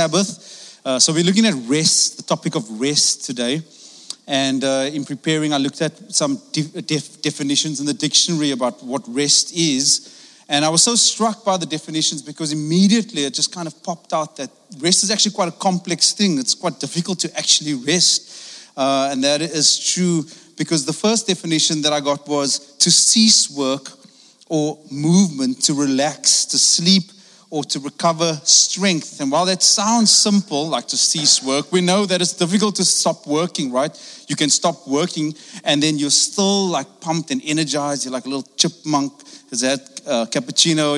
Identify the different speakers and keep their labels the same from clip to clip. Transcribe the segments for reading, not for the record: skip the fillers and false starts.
Speaker 1: Sabbath. So we're looking at rest, the topic of rest today. And in preparing, I looked at some definitions in the dictionary about what rest is. And I was so struck by the definitions because immediately it just kind of popped out that rest is actually quite a complex thing. It's quite difficult to actually rest. And that is true because the first definition that I got was to cease work or movement, to relax, to sleep, or to recover strength. And while that sounds simple, like to cease work, we know that it's difficult to stop working, right? You can stop working and then you're still like pumped and energized. You're like a little chipmunk. Is that cappuccino?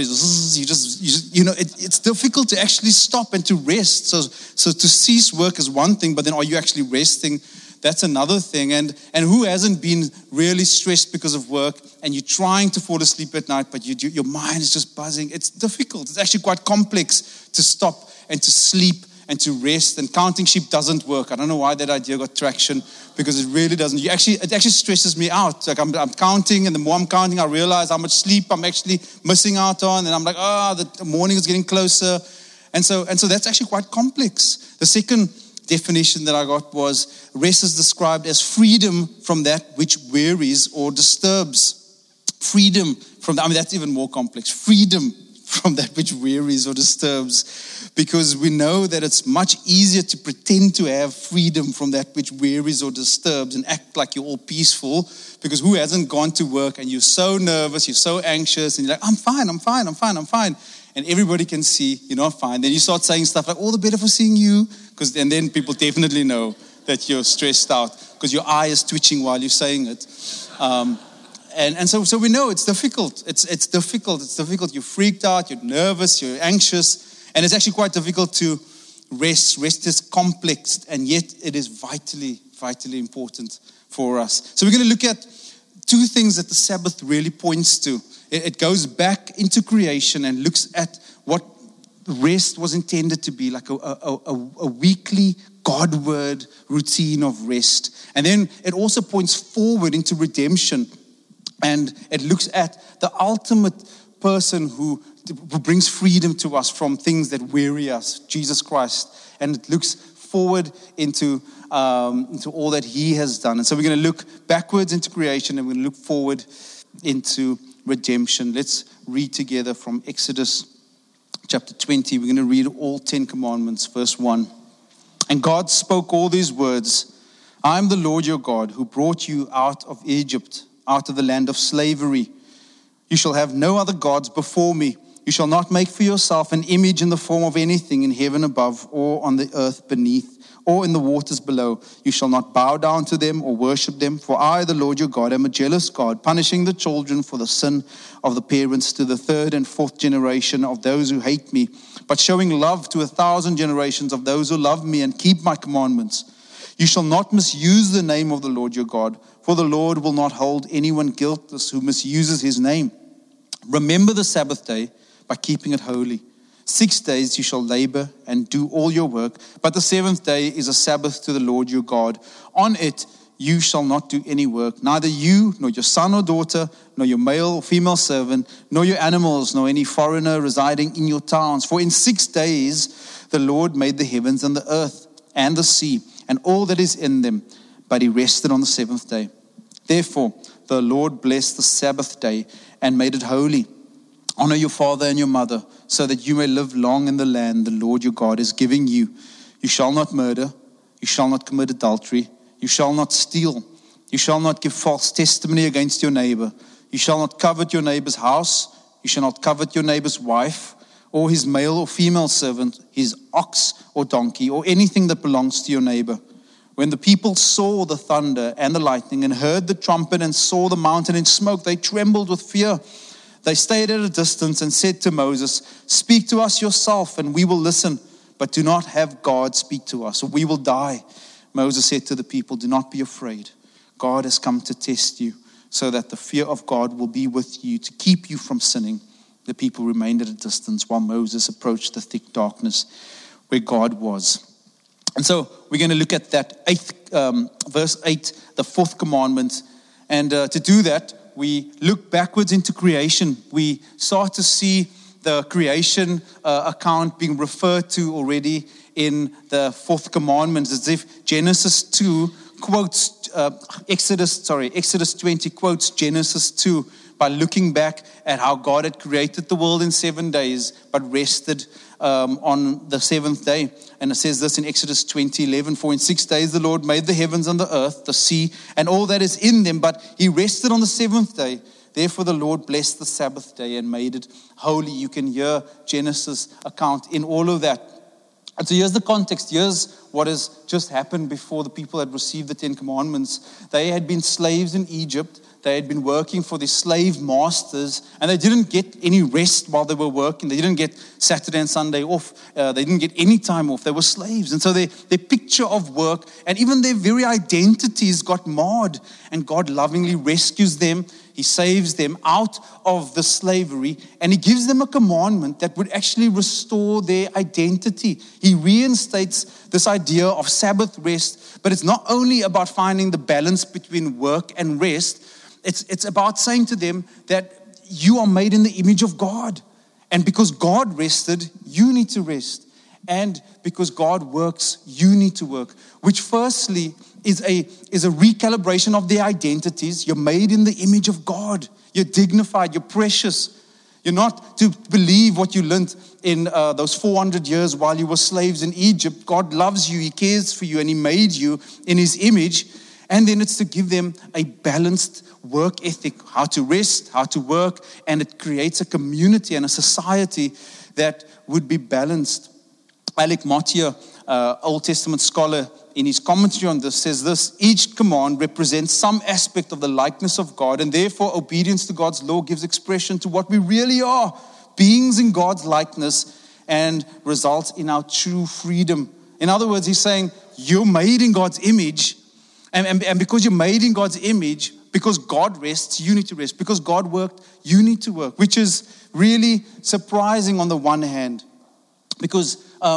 Speaker 1: It's difficult to actually stop and to rest. So to cease work is one thing, but then are you actually resting? That's another thing. And who hasn't been really stressed because of work and you're trying to fall asleep at night, but your mind is just buzzing? It's difficult. It's actually quite complex to stop and to sleep and to rest. And counting sheep doesn't work. I don't know why that idea got traction, because it really doesn't. It actually stresses me out. Like I'm counting, and the more I'm counting, I realize how much sleep I'm actually missing out on. And I'm like, the morning is getting closer. And so that's actually quite complex. The second definition that I got was rest is described as freedom from that which wearies or disturbs. Freedom from that. That's even more complex. Freedom from that which wearies or disturbs. Because we know that it's much easier to pretend to have freedom from that which wearies or disturbs and act like you're all peaceful. Because who hasn't gone to work and you're so nervous, you're so anxious, and you're like, I'm fine. And everybody can see you're not fine. Then you start saying stuff like, all the better for seeing you. And then people definitely know that you're stressed out because your eye is twitching while you're saying it. And so we know it's difficult. It's difficult. You're freaked out, you're nervous, you're anxious. And it's actually quite difficult to rest. Rest is complex, and yet it is vitally, vitally important for us. So we're going to look at two things that the Sabbath really points to. It goes back into creation and looks at what rest was intended to be, like a weekly God-word routine of rest. And then it also points forward into redemption. And it looks at the ultimate person who brings freedom to us from things that weary us, Jesus Christ. And it looks forward into all that he has done. And so we're going to look backwards into creation and we're going to look forward into redemption. Let's read together from Exodus chapter 20. We're going to read all 10 commandments, verse 1. And God spoke all these words. I am the Lord your God who brought you out of Egypt, out of the land of slavery. You shall have no other gods before me. You shall not make for yourself an image in the form of anything in heaven above or on the earth beneath or in the waters below. You shall not bow down to them or worship them. For I, the Lord your God, am a jealous God, punishing the children for the sin of the parents to the third and fourth generation of those who hate me, but showing love to 1,000 generations of those who love me and keep my commandments. You shall not misuse the name of the Lord your God, for the Lord will not hold anyone guiltless who misuses his name. Remember the Sabbath day by keeping it holy. 6 days you shall labor and do all your work, but the seventh day is a Sabbath to the Lord your God. On it you shall not do any work, neither you, nor your son or daughter, nor your male or female servant, nor your animals, nor any foreigner residing in your towns. For in 6 days the Lord made the heavens and the earth and the sea and all that is in them, but he rested on the seventh day. Therefore the Lord blessed the Sabbath day and made it holy. Honor your father and your mother, so that you may live long in the land the Lord your God is giving you. You shall not murder. You shall not commit adultery. You shall not steal. You shall not give false testimony against your neighbor. You shall not covet your neighbor's house. You shall not covet your neighbor's wife, or his male or female servant, his ox or donkey, or anything that belongs to your neighbor. When the people saw the thunder and the lightning and heard the trumpet and saw the mountain in smoke, they trembled with fear. They stayed at a distance and said to Moses, speak to us yourself and we will listen, but do not have God speak to us or we will die. Moses said to the people, do not be afraid. God has come to test you so that the fear of God will be with you to keep you from sinning. The people remained at a distance while Moses approached the thick darkness where God was. And so we're going to look at that verse 8, the fourth commandment. And to do that, we look backwards into creation. We start to see the creation account being referred to already in the fourth commandment, as if Genesis 2 quotes Exodus 20 quotes Genesis 2 by looking back at how God had created the world in 7 days, but rested on the seventh day. And it says this in Exodus 20:11, "For in 6 days the Lord made the heavens and the earth, the sea, and all that is in them, but he rested on the seventh day. Therefore the Lord blessed the Sabbath day and made it holy." You can hear Genesis account in all of that. And so here's the context. Here's what has just happened before the people had received the Ten Commandments. They had been slaves in Egypt. They had been working for their slave masters, and they didn't get any rest while they were working. They didn't get Saturday and Sunday off. They didn't get any time off. They were slaves. And so their picture of work and even their very identities got marred. And God lovingly rescues them. He saves them out of the slavery, and he gives them a commandment that would actually restore their identity. He reinstates this idea of Sabbath rest, but it's not only about finding the balance between work and rest. It's about saying to them that you are made in the image of God. And because God rested, you need to rest. And because God works, you need to work. Which firstly is a recalibration of their identities. You're made in the image of God. You're dignified. You're precious. You're not to believe what you learned in those 400 years while you were slaves in Egypt. God loves you. He cares for you. And he made you in his image. And then it's to give them a balanced work ethic, how to rest, how to work, and it creates a community and a society that would be balanced. Alec Motyer, Old Testament scholar, in his commentary on this says this: each command represents some aspect of the likeness of God, and therefore obedience to God's law gives expression to what we really are, beings in God's likeness, and results in our true freedom. In other words, he's saying you're made in God's image, and because you're made in God's image, because God rests, you need to rest. Because God worked, you need to work, which is really surprising on the one hand, because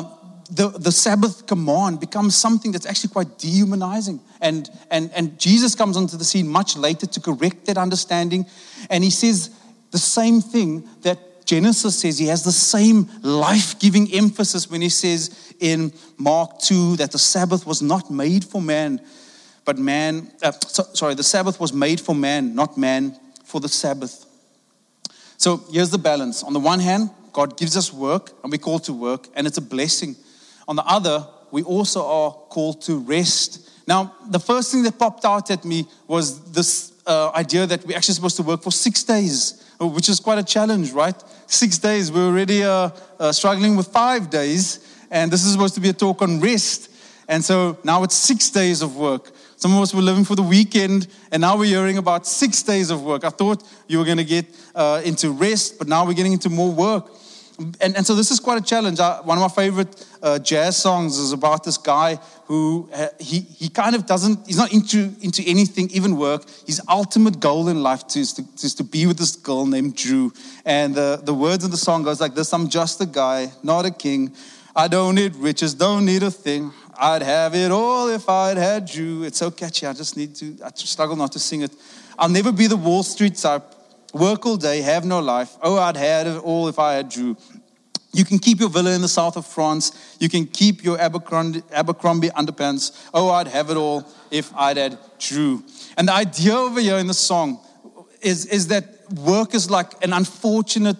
Speaker 1: the Sabbath command becomes something that's actually quite dehumanizing. And Jesus comes onto the scene much later to correct that understanding. And he says the same thing that Genesis says. He has the same life-giving emphasis when he says in Mark 2 that the Sabbath was not made for man, but man, the Sabbath was made for man, not man for the Sabbath. So here's the balance. On the one hand, God gives us work, and we're called to work, and it's a blessing. On the other, we also are called to rest. Now, the first thing that popped out at me was this idea that we're actually supposed to work for 6 days, which is quite a challenge, right? 6 days. We're already struggling with 5 days, and this is supposed to be a talk on rest. And so now it's 6 days of work. Some of us were living for the weekend, and now we're hearing about 6 days of work. I thought you were going to get into rest, but now we're getting into more work. And so this is quite a challenge. One of my favorite jazz songs is about this guy who, he kind of he's not into anything, even work. His ultimate goal in life is to be with this girl named Drew. And the words of the song goes like this: I'm just a guy, not a king. I don't need riches, don't need a thing. I'd have it all if I'd had Drew. It's so catchy, I struggle not to sing it. I'll never be the Wall Street type. Work all day, have no life. Oh, I'd had it all if I had Drew. You can keep your villa in the south of France. You can keep your Abercrombie underpants. Oh, I'd have it all if I'd had Drew. And the idea over here in the song is that work is like an unfortunate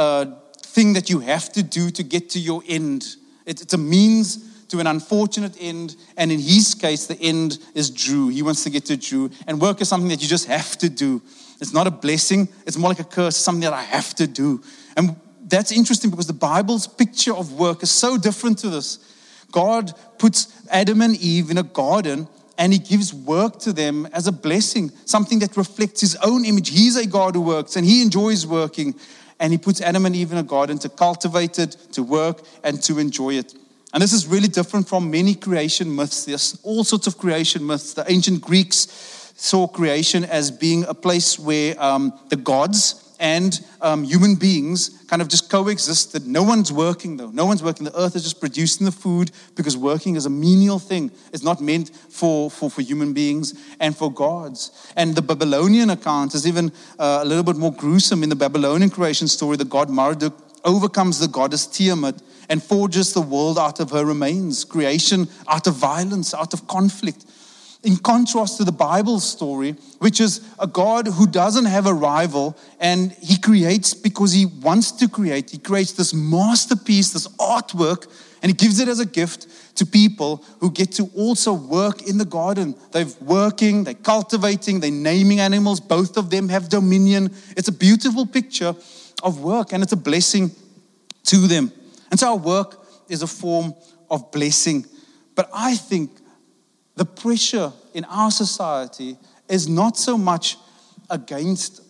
Speaker 1: thing that you have to do to get to your end. It's a means to an unfortunate end, and in his case, the end is Drew. He wants to get to Drew, and work is something that you just have to do. It's not a blessing, it's more like a curse, something that I have to do. And that's interesting because the Bible's picture of work is so different to this. God puts Adam and Eve in a garden, and he gives work to them as a blessing, something that reflects his own image. He's a God who works, and he enjoys working. And he puts Adam and Eve in a garden to cultivate it, to work, and to enjoy it. And this is really different from many creation myths. There's all sorts of creation myths. The ancient Greeks saw creation as being a place where the gods and human beings kind of just coexisted. No one's working though. No one's working. The earth is just producing the food because working is a menial thing. It's not meant for human beings and for gods. And the Babylonian account is even a little bit more gruesome. In the Babylonian creation story, the god Marduk overcomes the goddess Tiamat, and forges the world out of her remains, creation out of violence, out of conflict. In contrast to the Bible story, which is a God who doesn't have a rival, and he creates because he wants to create. He creates this masterpiece, this artwork, and he gives it as a gift to people who get to also work in the garden. They're working, they're cultivating, they're naming animals. Both of them have dominion. It's a beautiful picture of work, and it's a blessing to them. And so our work is a form of blessing. But I think the pressure in our society is not so much against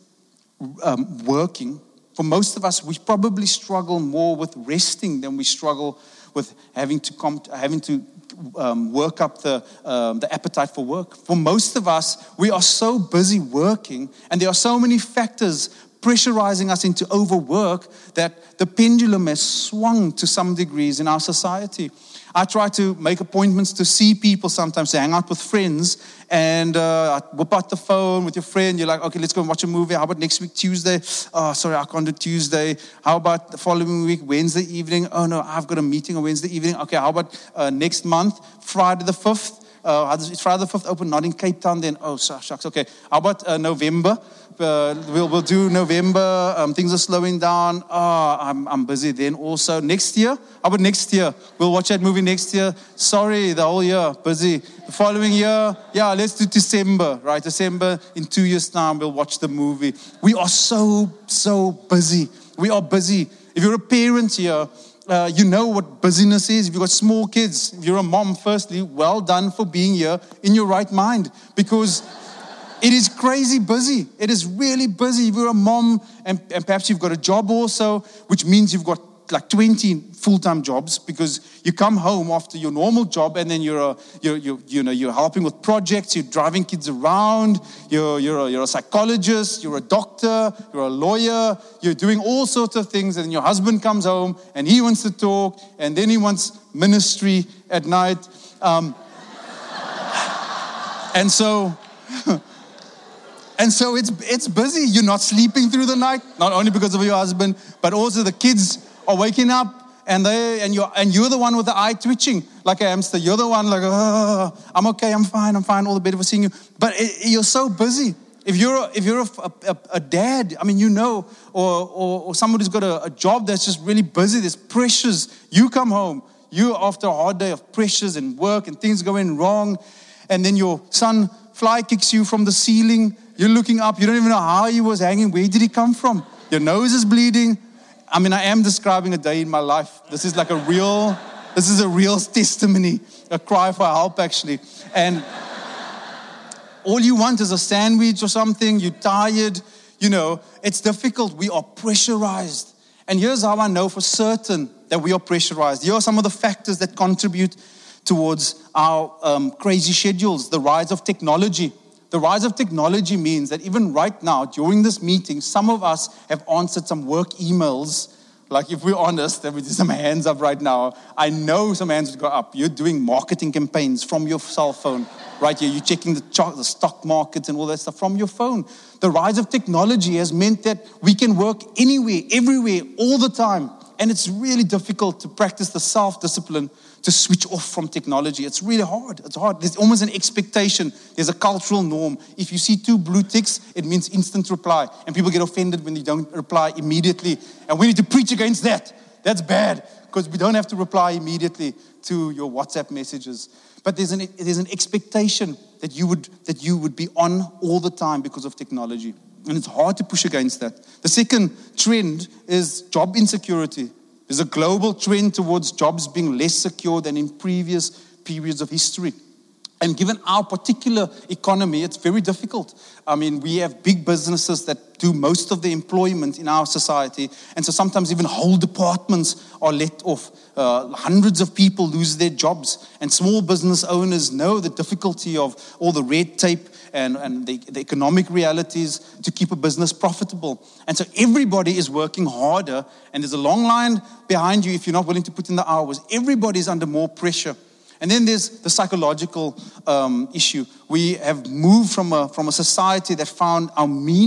Speaker 1: working. For most of us, we probably struggle more with resting than we struggle with having to work up the appetite for work. For most of us, we are so busy working, and there are so many factors pressurizing us into overwork that the pendulum has swung to some degrees in our society. I try to make appointments to see people sometimes, to hang out with friends, and I whip out the phone with your friend. You're like, okay, let's go and watch a movie. How about next week, Tuesday? Oh, sorry, I can't do Tuesday. How about the following week, Wednesday evening? Oh, no, I've got a meeting on Wednesday evening. Okay, how about next month, Friday the 5th? Is Friday the 5th open? Not in Cape Town then. Oh, shucks. Okay, how about November? We'll do November. Things are slowing down. I'm busy then also. Next year? How about next year? We'll watch that movie next year. Sorry, the whole year, busy. The following year, yeah, let's do December, right? December, in 2 years' time, we'll watch the movie. We are so busy. We are busy. If you're a parent here, you know what busyness is. If you've got small kids, if you're a mom, firstly, well done for being here in your right mind, because it is crazy busy. It is really busy. If you're a mom and perhaps you've got a job also, which means you've got like 20 full-time jobs, because you come home after your normal job and then you're helping with projects, you're driving kids around, you're a psychologist, you're a doctor, you're a lawyer, you're doing all sorts of things, and then your husband comes home and he wants to talk, and then he wants ministry at night. And so it's busy. You're not sleeping through the night, not only because of your husband, but also the kids are waking up, and you're the one with the eye twitching like a hamster. You're the one like, oh, I'm okay, I'm fine, all the better for seeing you. But you're so busy. If you're a dad, I mean, you know, or somebody who's got a job that's just really busy, there's pressures. You come home, you after a hard day of pressures and work and things going wrong, and then your son fly kicks you from the ceiling. You're looking up, you don't even know how he was hanging. Where did he come from? Your nose is bleeding. I mean, I am describing a day in my life. This is a real testimony, a cry for help, actually. And all you want is a sandwich or something. You're tired. You know, it's difficult. We are pressurized. And here's how I know for certain that we are pressurized. Here are some of the factors that contribute towards our crazy schedules. The rise of technology. The rise of technology means that even right now, during this meeting, some of us have answered some work emails. Like, if we're honest, there would be some hands up right now. I know some hands would go up. You're doing marketing campaigns from your cell phone right here. You're checking the stock markets and all that stuff from your phone. The rise of technology has meant that we can work anywhere, everywhere, all the time. And it's really difficult to practice the self-discipline to switch off from technology. It's really hard. It's hard. There's almost an expectation. There's a cultural norm. If you see 2 blue ticks, it means instant reply. And people get offended when you don't reply immediately. And we need to preach against that. That's bad, because we don't have to reply immediately to your WhatsApp messages. But there's an expectation that you would be on all the time because of technology. And it's hard to push against that. The second trend is job insecurity. There's a global trend towards jobs being less secure than in previous periods of history. And given our particular economy, it's very difficult. I mean, we have big businesses that do most of the employment in our society. And so sometimes even whole departments are let off. Hundreds of people lose their jobs. And small business owners know the difficulty of all the red tape and the economic realities to keep a business profitable. And so everybody is working harder, and there's a long line behind you if you're not willing to put in the hours. Everybody's under more pressure. And then there's the psychological issue. We have moved from a society that found our meaning,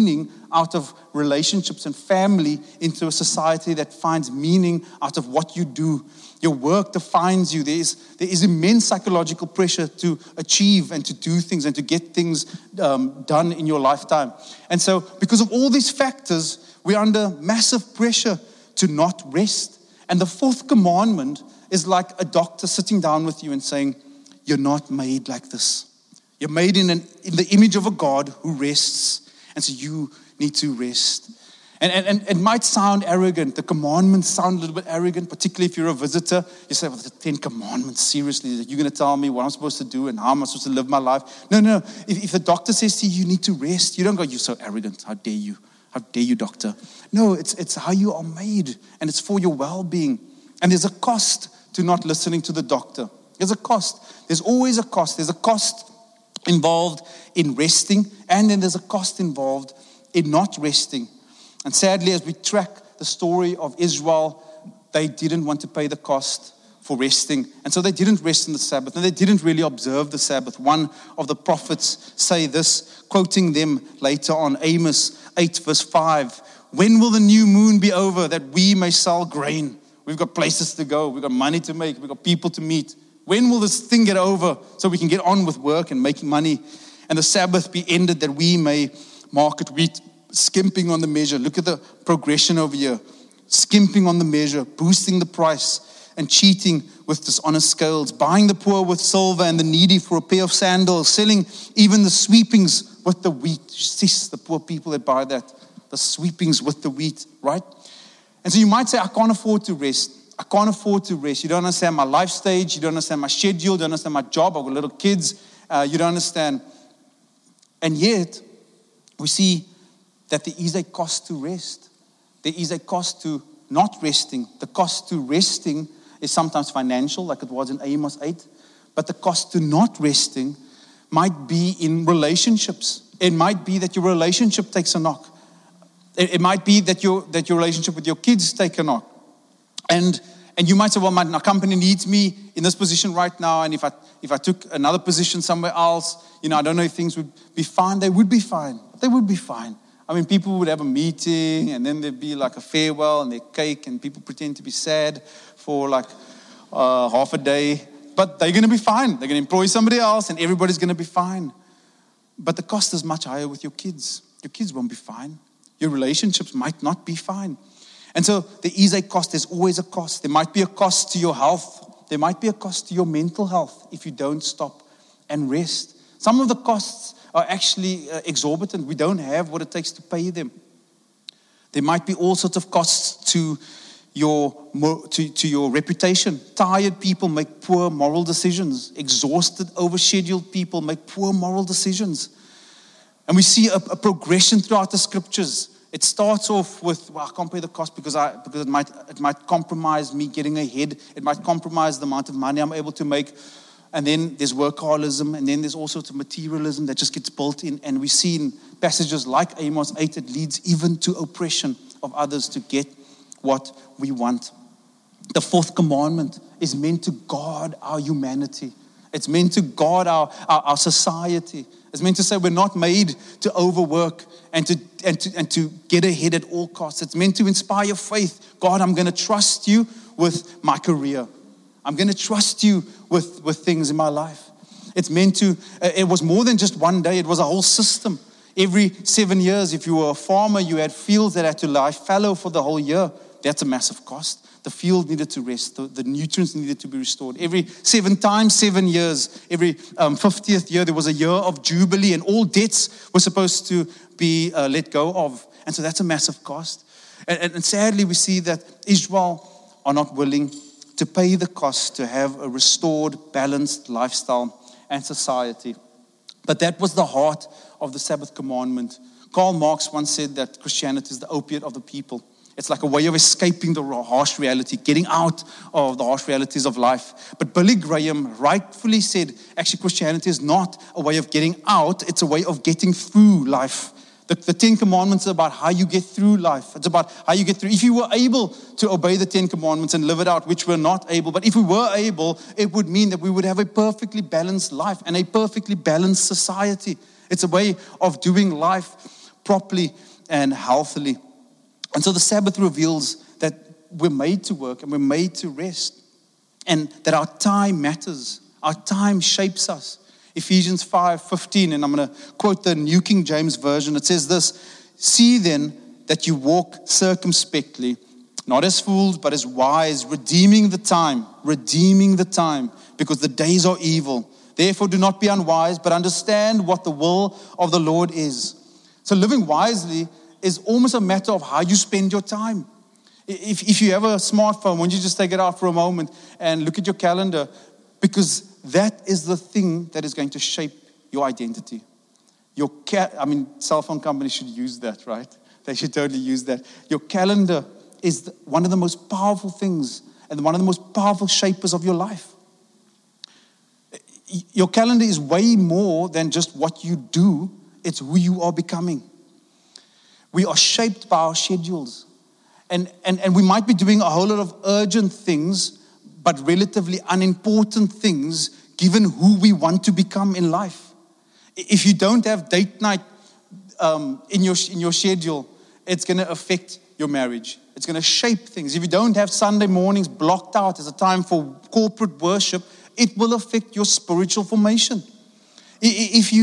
Speaker 1: out of relationships and family into a society that finds meaning out of what you do. Your work defines you. There is immense psychological pressure to achieve and to do things and to get things done in your lifetime. And so because of all these factors, we're under massive pressure to not rest. And the fourth commandment is like a doctor sitting down with you and saying, you're not made like this. You're made in the image of a God who rests. And so you need to rest. And it might sound arrogant. The commandments sound a little bit arrogant, particularly if you're a visitor. You say, well, the 10 commandments, seriously, you're going to tell me what I'm supposed to do and how I'm supposed to live my life? No. If the doctor says to you, you need to rest, you don't go, you're so arrogant. How dare you? How dare you, doctor? No, it's how you are made, and it's for your well-being. And there's a cost to not listening to the doctor. There's a cost. There's always a cost. There's a cost involved in resting, and then there's a cost involved in not resting. And sadly, as we track the story of Israel, they didn't want to pay the cost for resting. And so they didn't rest in the Sabbath, and they didn't really observe the Sabbath. One of the prophets say this, quoting them later on, Amos 8 verse 5, when will the new moon be over that we may sell grain? We've got places to go. We've got money to make. We've got people to meet. When will this thing get over so we can get on with work and making money? And the Sabbath be ended that we may market wheat, skimping on the measure. Look at the progression over here. Skimping on the measure, boosting the price, and cheating with dishonest scales, buying the poor with silver and the needy for a pair of sandals, selling even the sweepings with the wheat. Cease the poor people that buy that, the sweepings with the wheat, right? And so you might say, I can't afford to rest. I can't afford to rest. You don't understand my life stage. You don't understand my schedule. You don't understand my job. I've got little kids. You don't understand. And yet, we see that there is a cost to rest. There is a cost to not resting. The cost to resting is sometimes financial, like it was in Amos 8. But the cost to not resting might be in relationships. It might be that your relationship takes a knock. It might be that your relationship with your kids take a knock. And you might say, well, my company needs me in this position right now, and if I took another position somewhere else, I don't know if things would be fine. They would be fine. They would be fine. I mean, people would have a meeting, and then there'd be like a farewell and their cake, and people pretend to be sad for like half a day. But they're going to be fine. They're going to employ somebody else, and everybody's going to be fine. But the cost is much higher with your kids. Your kids won't be fine. Your relationships might not be fine. And so there is a cost. There's always a cost. There might be a cost to your health. There might be a cost to your mental health if you don't stop and rest. Some of the costs are actually exorbitant. We don't have what it takes to pay them. There might be all sorts of costs to your reputation. Tired people make poor moral decisions. Exhausted, overscheduled people make poor moral decisions. And we see a progression throughout the scriptures. It starts off with, well, I can't pay the cost because it might compromise me getting ahead. It might compromise the amount of money I'm able to make. And then there's workaholism, and then there's all sorts of materialism that just gets built in. And we see in passages like Amos 8, it leads even to oppression of others to get what we want. The fourth commandment is meant to guard our humanity. It's meant to guard our society. It's meant to say we're not made to overwork and to get ahead at all costs. It's meant to inspire faith. God, I'm going to trust you with my career. I'm going to trust you with things in my life. It's meant to, it was more than just one day. It was a whole system. Every 7 years, if you were a farmer, you had fields that had to lie fallow for the whole year. That's a massive cost. The field needed to rest. The nutrients needed to be restored. Every 7 times 7 years, every 50th year, there was a year of jubilee, and all debts were supposed to be let go of. And so that's a massive cost. And sadly, we see that Israel are not willing to pay the cost to have a restored, balanced lifestyle and society. But that was the heart of the Sabbath commandment. Karl Marx once said that Christianity is the opiate of the people. It's like a way of escaping the harsh reality, getting out of the harsh realities of life. But Billy Graham rightfully said, actually, Christianity is not a way of getting out, it's a way of getting through life. The 10 Commandments are about how you get through life. It's about how you get through. If you were able to obey the 10 Commandments and live it out, which we're not able, but if we were able, it would mean that we would have a perfectly balanced life and a perfectly balanced society. It's a way of doing life properly and healthily. And so the Sabbath reveals that we're made to work and we're made to rest, and that our time matters. Our time shapes us. Ephesians 5:15, and I'm going to quote the New King James Version. It says this: "See then that you walk circumspectly, not as fools, but as wise, redeeming the time, because the days are evil. Therefore do not be unwise, but understand what the will of the Lord is." So living wisely is almost a matter of how you spend your time. If you have a smartphone, why don't you just take it out for a moment and look at your calendar, because that is the thing that is going to shape your identity. Cell phone companies should use that, right? They should totally use that. Your calendar is one of the most powerful things and one of the most powerful shapers of your life. Your calendar is way more than just what you do. It's who you are becoming. We are shaped by our schedules. And we might be doing a whole lot of urgent things, but relatively unimportant things given who we want to become in life. If you don't have date night in your schedule, it's going to affect your marriage. It's going to shape things. If you don't have Sunday mornings blocked out as a time for corporate worship, it will affect your spiritual formation. If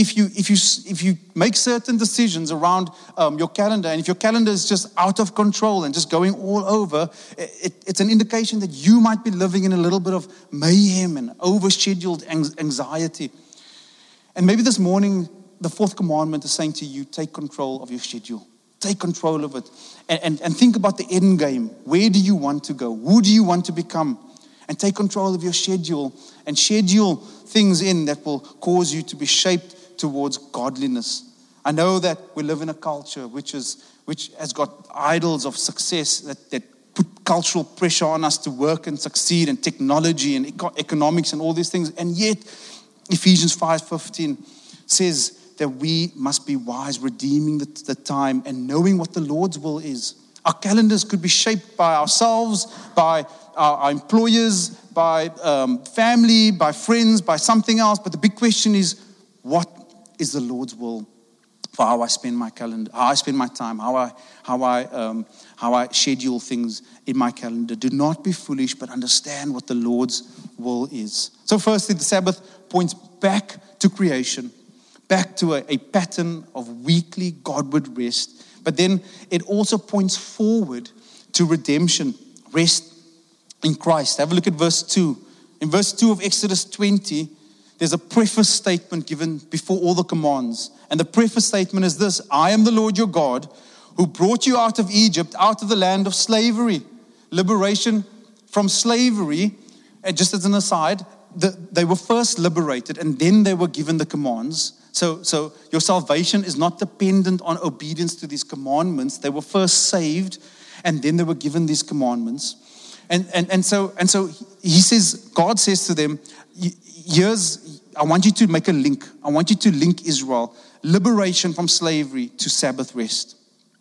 Speaker 1: you make certain decisions around your calendar, and if your calendar is just out of control and just going all over, it's an indication that you might be living in a little bit of mayhem and overscheduled anxiety. And maybe this morning, the fourth commandment is saying to you, take control of your schedule. Take control of it. And think about the end game. Where do you want to go? Who do you want to become? And take control of your schedule and schedule things in that will cause you to be shaped towards godliness. I know that we live in a culture which has got idols of success that put cultural pressure on us to work and succeed, and technology and economics and all these things. And yet, Ephesians 5:15 says that we must be wise, redeeming the time and knowing what the Lord's will is. Our calendars could be shaped by ourselves, by our employers, by family, by friends, by something else. But the big question is, what is the Lord's will for how I spend my calendar, how I spend my time, how I schedule things in my calendar? Do not be foolish, but understand what the Lord's will is. So firstly, the Sabbath points back to creation, back to a pattern of weekly Godward rest. But then it also points forward to redemption, rest in Christ. Have a look at verse 2. In verse 2 of Exodus 20, there's a preface statement given before all the commands. And the preface statement is this: I am the Lord your God who brought you out of Egypt, out of the land of slavery. Liberation from slavery. And just as an aside, they were first liberated and then they were given the commands. So your salvation is not dependent on obedience to these commandments. They were first saved and then they were given these commandments. And so he says, God says to them, I want you to make a link. I want you to link Israel, liberation from slavery, to Sabbath rest.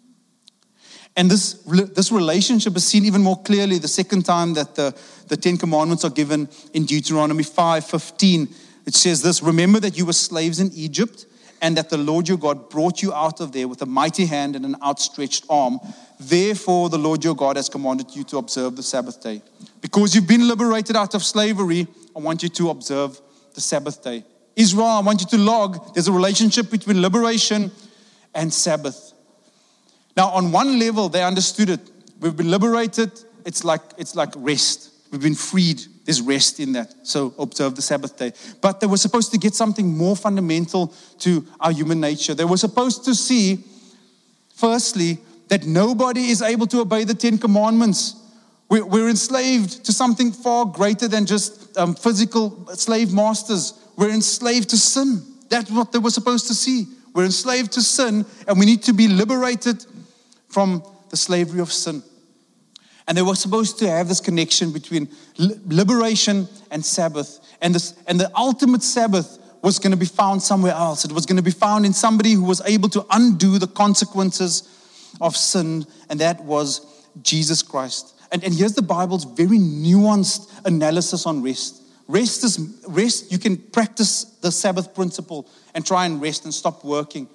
Speaker 1: And this relationship is seen even more clearly the second time that the Ten Commandments are given in Deuteronomy 5:15. It says this: remember that you were slaves in Egypt, and that the Lord your God brought you out of there with a mighty hand and an outstretched arm. Therefore, the Lord your God has commanded you to observe the Sabbath day. Because you've been liberated out of slavery, I want you to observe the Sabbath day. Israel, I want you to log, there's a relationship between liberation and Sabbath. Now, on one level, they understood it. We've been liberated. It's like rest. We've been freed. There's rest in that. So observe the Sabbath day. But they were supposed to get something more fundamental to our human nature. They were supposed to see, firstly, that nobody is able to obey the Ten Commandments. We're enslaved to something far greater than just physical slave masters. We're enslaved to sin. That's what they were supposed to see. We're enslaved to sin, and we need to be liberated from the slavery of sin. And they were supposed to have this connection between liberation and Sabbath. And the ultimate Sabbath was going to be found somewhere else. It was going to be found in somebody who was able to undo the consequences of sin, and that was Jesus Christ. And here's the Bible's very nuanced analysis on rest. Rest, you can practice the Sabbath principle and try and rest and stop working.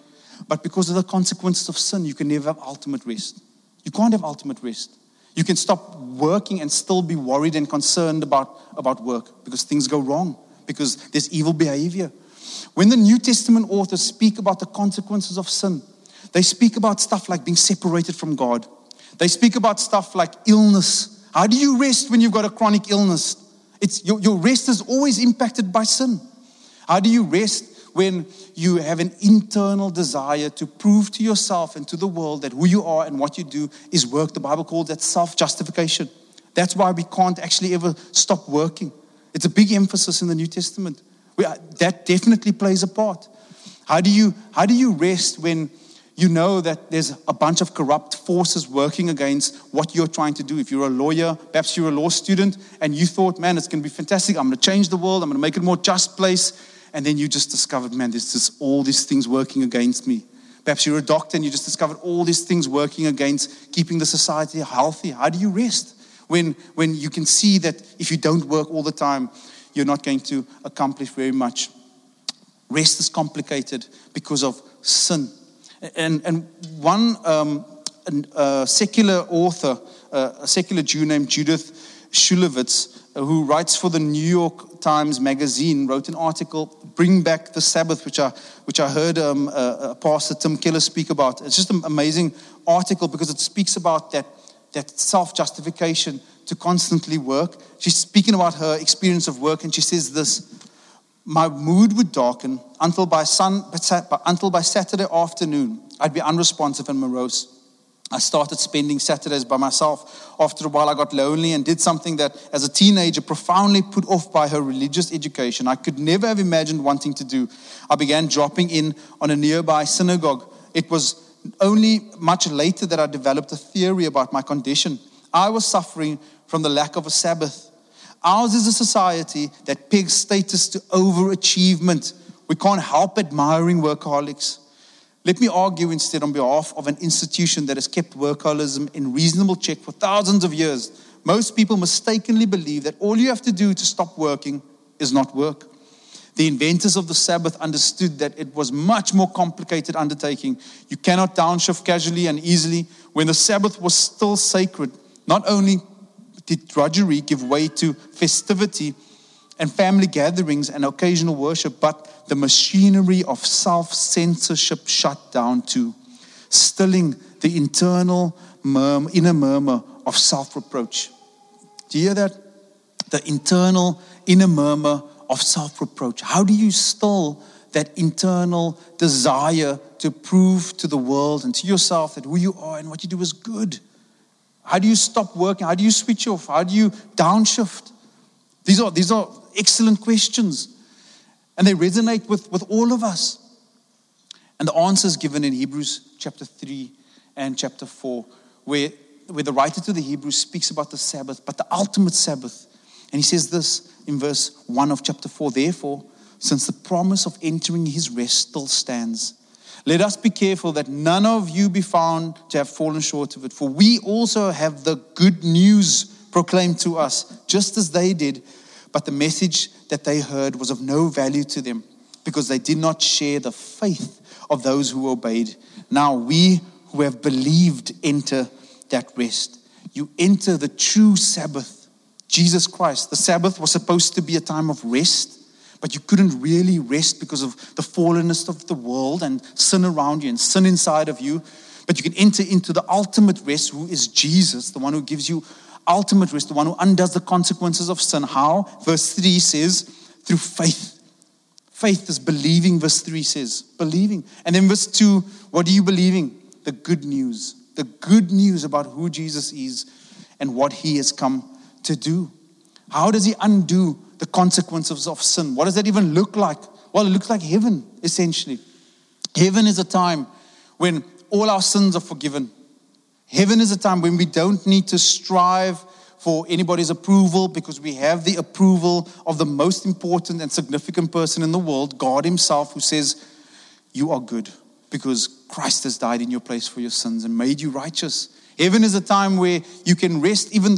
Speaker 1: But because of the consequences of sin, you can never have ultimate rest. You can't have ultimate rest. You can stop working and still be worried and concerned about work because things go wrong, because there's evil behavior. When the New Testament authors speak about the consequences of sin, they speak about stuff like being separated from God. They speak about stuff like illness. How do you rest when you've got a chronic illness? Your rest is always impacted by sin. How do you rest when you have an internal desire to prove to yourself and to the world that who you are and what you do is work? The Bible calls that self-justification. That's why we can't actually ever stop working. It's a big emphasis in the New Testament. That definitely plays a part. How do you rest when you know that there's a bunch of corrupt forces working against what you're trying to do? If you're a lawyer, perhaps you're a law student, and you thought, man, it's going to be fantastic. I'm going to change the world. I'm going to make it a more just place. And then you just discovered, man, there's just all these things working against me. Perhaps you're a doctor and you just discovered all these things working against keeping the society healthy. How do you rest when you can see that if you don't work all the time, you're not going to accomplish very much? Rest is complicated because of sin. And one secular author, a secular Jew named Judith Shulevitz, who writes for the New York Times magazine, wrote an article, Bring Back the Sabbath, which I heard Pastor Tim Keller speak about. It's just an amazing article because it speaks about that self-justification to constantly work. She's speaking about her experience of work, and she says this: my mood would darken until by Saturday afternoon, I'd be unresponsive and morose. I started spending Saturdays by myself. After a while, I got lonely and did something that, as a teenager, profoundly put off by her religious education, I could never have imagined wanting to do. I began dropping in on a nearby synagogue. It was only much later that I developed a theory about my condition. I was suffering from the lack of a Sabbath. Ours is a society that pegs status to overachievement. We can't help admiring workaholics. Let me argue instead on behalf of an institution that has kept workaholism in reasonable check for thousands of years. Most people mistakenly believe that all you have to do to stop working is not work. The inventors of the Sabbath understood that it was much more complicated undertaking. You cannot downshift casually and easily. When the Sabbath was still sacred, not only did drudgery give way to festivity and family gatherings and occasional worship, but the machinery of self-censorship shut down too, stilling the internal inner murmur of self-reproach. Do you hear that? The internal inner murmur of self-reproach. How do you still that internal desire to prove to the world and to yourself that who you are and what you do is good? How do you stop working? How do you switch off? How do you downshift? These are excellent questions. And they resonate with all of us. And the answer is given in Hebrews chapter 3 and chapter 4, where the writer to the Hebrews speaks about the Sabbath, but the ultimate Sabbath. And he says this in verse 1 of chapter 4, therefore, since the promise of entering his rest still stands, let us be careful that none of you be found to have fallen short of it. For we also have the good news proclaimed to us, just as they did. But the message that they heard was of no value to them because they did not share the faith of those who obeyed. Now we who have believed enter that rest. You enter the true Sabbath, Jesus Christ. The Sabbath was supposed to be a time of rest, but you couldn't really rest because of the fallenness of the world and sin around you and sin inside of you. But you can enter into the ultimate rest, who is Jesus, the one who gives you ultimate rest, the one who undoes the consequences of sin. How? Verse 3 says, through faith. Faith is believing, verse 3 says. Believing. And then verse 2, what are you believing? The good news. The good news about who Jesus is and what he has come to do. How does he undo the consequences of sin? What does that even look like? Well, it looks like heaven, essentially. Heaven is a time when all our sins are forgiven. Heaven is a time when we don't need to strive for anybody's approval because we have the approval of the most important and significant person in the world, God himself, who says, you are good because Christ has died in your place for your sins and made you righteous. Heaven is a time where you can rest even though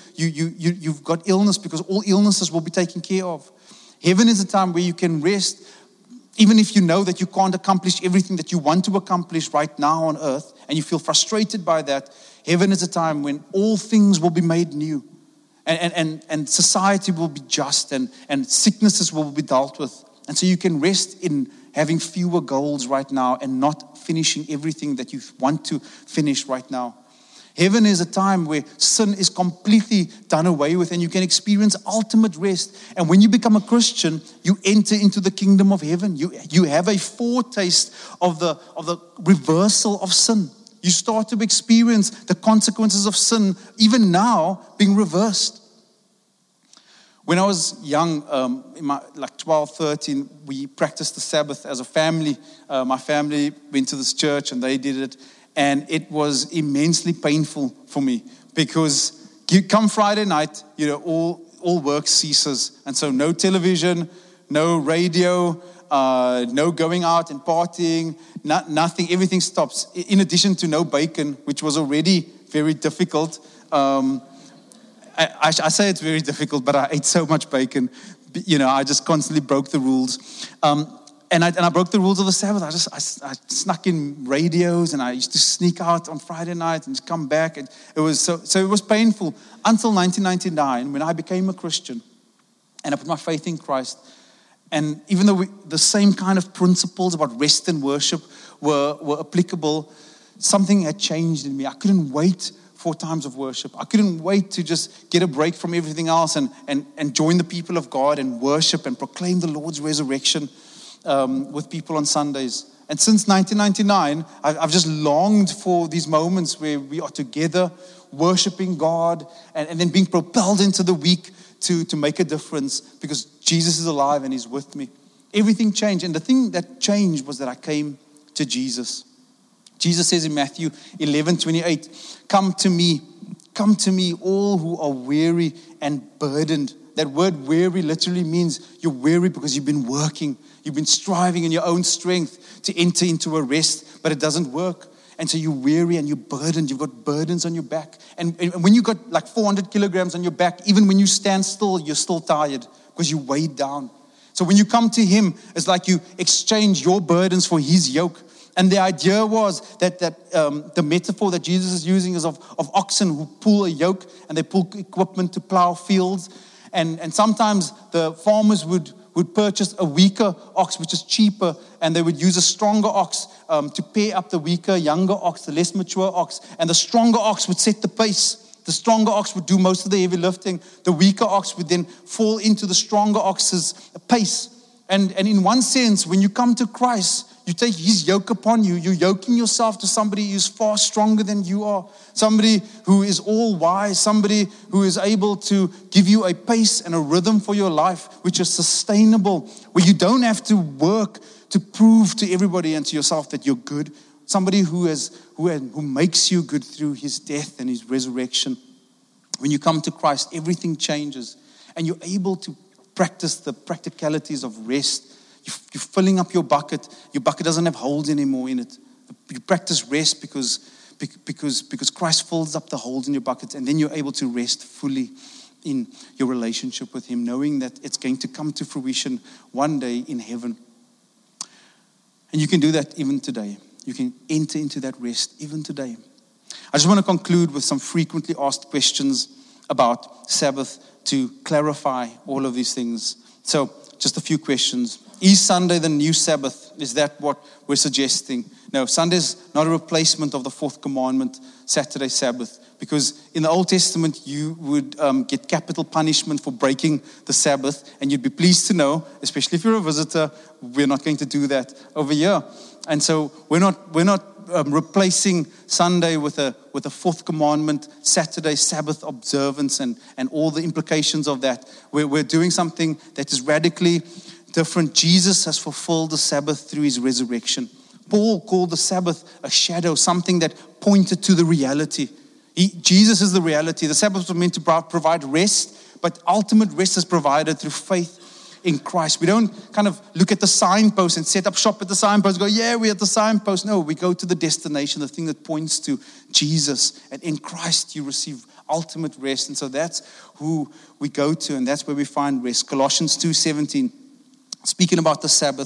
Speaker 1: you've got illness, because all illnesses will be taken care of. Heaven is a time where you can rest Even if you know that you can't accomplish everything that you want to accomplish right now on earth, and you feel frustrated by that, heaven is a time when all things will be made new. And society will be just, and sicknesses will be dealt with. And so you can rest in having fewer goals right now and not finishing everything that you want to finish right now. Heaven is a time where sin is completely done away with, and you can experience ultimate rest. And when you become a Christian, you enter into the kingdom of heaven. You have a foretaste of the reversal of sin. You start to experience the consequences of sin, even now, being reversed. When I was young, in my 12, 13, we practiced the Sabbath as a family. My family went to this church and they did it. And it was immensely painful for me because you come Friday night, all work ceases. And so no television, no radio, no going out and partying, nothing, everything stops. In addition to no bacon, which was already very difficult. I say it's very difficult, but I ate so much bacon. I just constantly broke the rules. And I broke the rules of the Sabbath. I snuck in radios, and I used to sneak out on Friday night and just come back. And it was so it was painful until 1999 when I became a Christian and I put my faith in Christ. And even though the same kind of principles about rest and worship were applicable, something had changed in me. I couldn't wait for times of worship. I couldn't wait to just get a break from everything else and join the people of God and worship and proclaim the Lord's resurrection with people on Sundays. And since 1999, I've just longed for these moments where we are together worshiping God and then being propelled into the week to make a difference because Jesus is alive and He's with me. Everything changed. And the thing that changed was that I came to Jesus. Jesus says in Matthew 11:28, come to me, all who are weary and burdened. That word weary literally means you're weary because you've been working. You've been striving in your own strength to enter into a rest, but it doesn't work. And so you're weary and you're burdened. You've got burdens on your back. And when you've got like 400 kilograms on your back, even when you stand still, you're still tired because you weighed down. So when you come to Him, it's like you exchange your burdens for His yoke. And the idea was that the metaphor that Jesus is using is of oxen who pull a yoke and they pull equipment to plow fields. And sometimes the farmers would purchase a weaker ox, which is cheaper, and they would use a stronger ox to pair up the weaker, younger ox, the less mature ox. And the stronger ox would set the pace. The stronger ox would do most of the heavy lifting. The weaker ox would then fall into the stronger ox's pace. And in one sense, when you come to Christ, you take His yoke upon you. You're yoking yourself to somebody who's far stronger than you are. Somebody who is all wise. Somebody who is able to give you a pace and a rhythm for your life, which is sustainable, where you don't have to work to prove to everybody and to yourself that you're good. Somebody who makes you good through His death and His resurrection. When you come to Christ, everything changes. And you're able to practice the practicalities of rest. You're filling up your bucket. Your bucket doesn't have holes anymore in it. You practice rest because Christ fills up the holes in your bucket, and then you're able to rest fully in your relationship with Him, knowing that it's going to come to fruition one day in heaven. And you can do that even today. You can enter into that rest even today. I just want to conclude with some frequently asked questions about Sabbath to clarify all of these things. So, just a few questions. Is Sunday the new Sabbath? Is that what we're suggesting? No, Sunday's not a replacement of the fourth commandment, Saturday Sabbath. Because in the Old Testament, you would get capital punishment for breaking the Sabbath. And you'd be pleased to know, especially if you're a visitor, we're not going to do that over here. And so we're not replacing Sunday with a fourth commandment, Saturday Sabbath observance, and all the implications of that. We're doing something that is radically different. Jesus has fulfilled the Sabbath through His resurrection. Paul called the Sabbath a shadow, something that pointed to the reality. Jesus is the reality. The Sabbath was meant to provide rest, but ultimate rest is provided through faith in Christ. We don't kind of look at the signpost and set up shop at the signpost and go, yeah, we're at the signpost. No, we go to the destination, the thing that points to Jesus. And in Christ, you receive ultimate rest. And so that's who we go to, and that's where we find rest. Colossians 2:17, speaking about the Sabbath,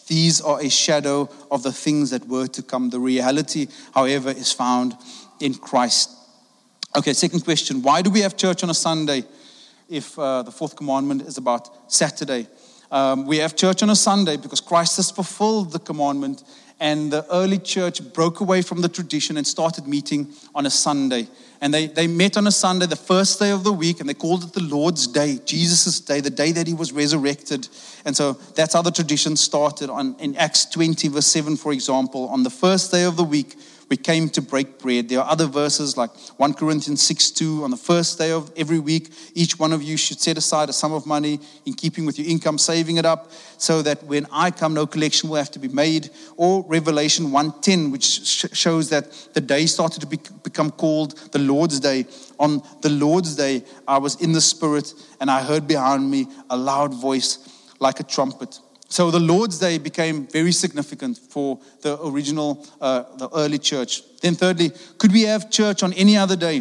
Speaker 1: These are a shadow of the things that were to come. The reality, however, is found in Christ. Okay, second question. Why do we have church on a Sunday if the fourth commandment is about Saturday? We have church on a Sunday because Christ has fulfilled the commandment, and the early church broke away from the tradition and started meeting on a Sunday. And they met on a Sunday, the first day of the week, and they called it the Lord's Day, Jesus' day, the day that he was resurrected. And so that's how the tradition started. In Acts 20, verse 7, for example, on the first day of the week, we came to break bread. There are other verses like 1 Corinthians 6:2. On the first day of every week, each one of you should set aside a sum of money in keeping with your income, saving it up, so that when I come, no collection will have to be made. Or Revelation 1:10, which shows that the day started to become called the Lord's Day. On the Lord's Day, I was in the Spirit, and I heard behind me a loud voice like a trumpet. So the Lord's Day became very significant for the original, the early church. Then thirdly, could we have church on any other day?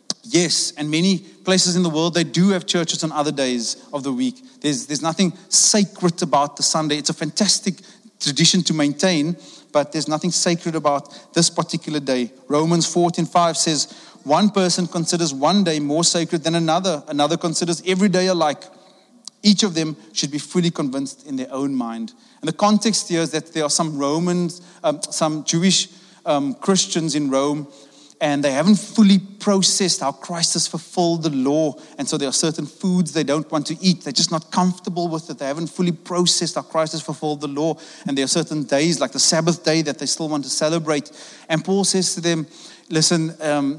Speaker 1: Yes, and many places in the world, they do have churches on other days of the week. There's nothing sacred about the Sunday. It's a fantastic tradition to maintain, but there's nothing sacred about this particular day. Romans 14:5 says, one person considers one day more sacred than another. Another considers every day alike. Each of them should be fully convinced in their own mind. And the context here is that there are some Romans, some Jewish Christians in Rome, and they haven't fully processed how Christ has fulfilled the law. And so there are certain foods they don't want to eat. They're just not comfortable with it. They haven't fully processed how Christ has fulfilled the law. And there are certain days, like the Sabbath day, that they still want to celebrate. And Paul says to them, listen,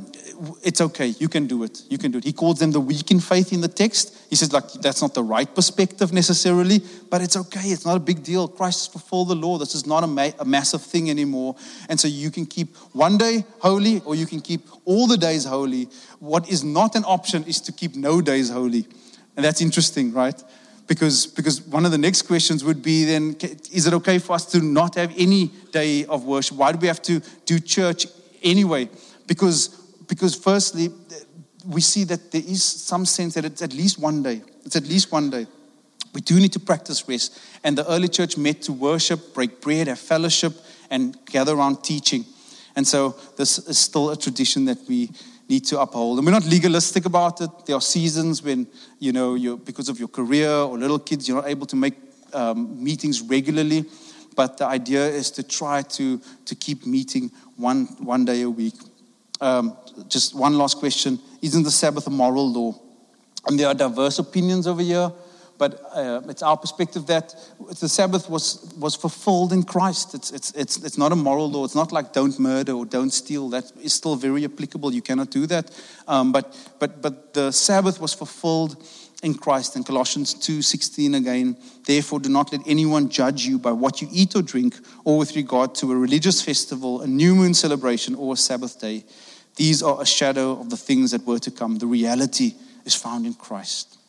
Speaker 1: it's okay. You can do it. You can do it. He calls them the weak in faith in the text. He says, like, that's not the right perspective necessarily, but it's okay. It's not a big deal. Christ has fulfilled the law. This is not a massive thing anymore. And so you can keep one day holy, or you can keep all the days holy. What is not an option is to keep no days holy. And that's interesting, right? Because one of the next questions would be then, is it okay for us to not have any day of worship? Why do we have to do church anyway? Because firstly, we see that there is some sense that it's at least one day. It's at least one day. We do need to practice rest. And the early church met to worship, break bread, have fellowship, and gather around teaching. And so this is still a tradition that we need to uphold. And we're not legalistic about it. There are seasons when, because of your career or little kids, you're not able to make meetings regularly. But the idea is to try to keep meeting one day a week. Just one last question. Isn't the Sabbath a moral law? And there are diverse opinions over here, but it's our perspective that the Sabbath was fulfilled in Christ. It's not a moral law. It's not like don't murder or don't steal. That is still very applicable. You cannot do that. But the Sabbath was fulfilled in Christ. In Colossians 2:16 again, therefore do not let anyone judge you by what you eat or drink, or with regard to a religious festival, a new moon celebration, or a Sabbath day. These are a shadow of the things that were to come. The reality is found in Christ.